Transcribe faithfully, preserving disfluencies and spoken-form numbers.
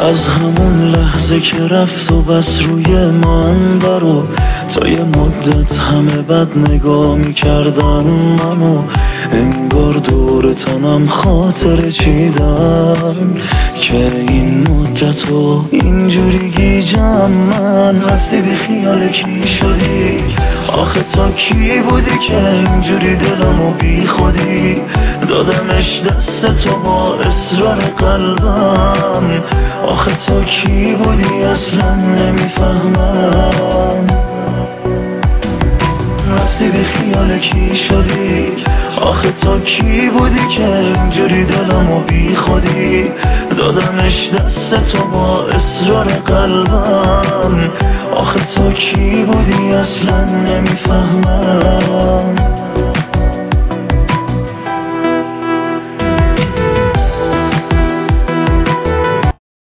از همون لحظه که رفت و بس روی من برو تا یه مدت همه بد نگاه میکردن منو، انگار دور تنم خاطر چیدن که این مدت و اینجوری گیجم من. رفتی بی خیال کی شدی آخه تا کی بودی که اینجوری دلمو بی خودی دادمش دست تو با اصرار قلبم. آخه تا کی بودی اصلا نمیفهمم. رفتی بی خیال کی شدی آخه تا کی بودی که اینجوری دلمو بی خودی دادمش دست تو با اصرار قلبم. آخه تا کی بودی اصلا نمیفهمم.